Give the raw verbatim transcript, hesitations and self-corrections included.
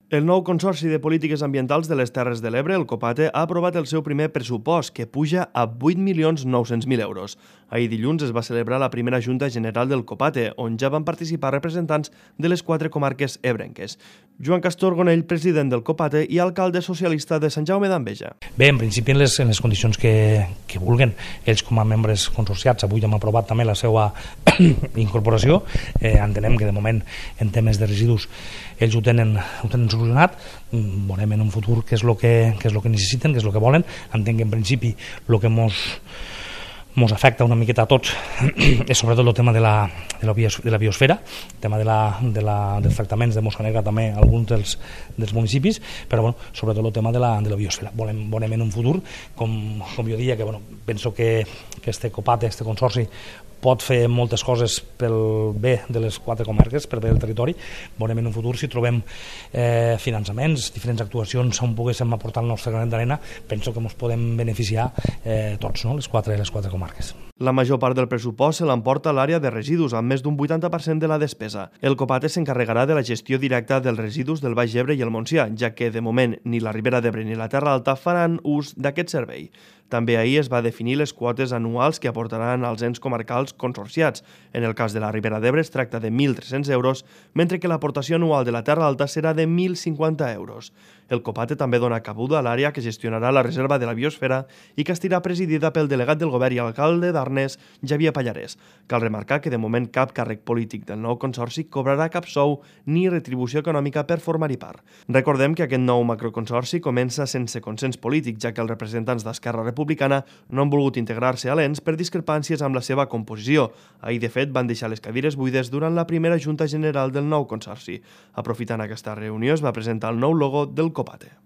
El nou Consorci de Polítiques Ambientals de les Terres de l'Ebre, el COPATE, ha aprovat el seu primer pressupost, que puja a vuit milions nou-cents mil euros. Ahir dilluns es va celebrar la primera Junta General del COPATE, on ja van participar representants de les quatre comarques ebrenques. Joan Castor Gonell, president del COPATE i alcalde socialista de Sant Jaume d'Enveja. Bé, en principi en les, en les condicions que, que vulguen, ells com a membres consorciats, avui hem aprovat també la seva incorporació, eh, entenem que de moment en temes de residus ells ho tenen, ho tenen solucionat, veurem en un futur què és el que, què és el que necessiten, què és el que volen. Entenc que en principi el que mos ens afecta una miqueta a tots és sobretot el tema de la, de la, bios, de la biosfera, el tema de la, de la, dels tractaments de mosca negra també alguns dels, dels municipis, però bueno, sobretot el tema de la, de la biosfera. Volem, volem en un futur, com, com jo diria, que bueno, penso que, que este COPATE, este consorci, pot fer moltes coses pel bé de les quatre comarques, per bé del territori. Veurem en un futur si trobem eh, finançaments, diferents actuacions on poguéssim aportar el nostre granet d'arena, penso que ens podem beneficiar eh, tots, no? les, quatre, les quatre comarques. La major part del pressupost se l'emporta l'àrea de residus, amb més d'un vuitanta per cent de la despesa. El COPATE s'encarregarà de la gestió directa dels residus del Baix Ebre i el Montsià, ja que de moment ni la Ribera d'Ebre ni la Terra Alta faran ús d'aquest servei. També ahir es va definir les quotes anuals que aportaran als ens comarcals consorciats. En el cas de la Ribera d'Ebre es tracta de mil tres-cents euros, mentre que l'aportació anual de la Terra Alta serà de mil cinquanta euros. El COPATE també dona cabuda a l'àrea que gestionarà la reserva de la biosfera i que estarà presidida pel delegat del govern i alcalde d'Arnes, Xavier Pallarès. Cal remarcar que de moment cap càrrec polític del nou consorci cobrarà cap sou ni retribució econòmica per formar-hi part. Recordem que aquest nou macroconsorci comença sense consens polític, ja que els representants d'Esquerra Republicana no han volgut integrar-se a l'ens per discrepàncies amb la seva composició. Ahir, de fet, van deixar les cadires buides durant la primera Junta General del nou consorci. Aprofitant aquesta reunió, es va presentar el nou logo del COPATE.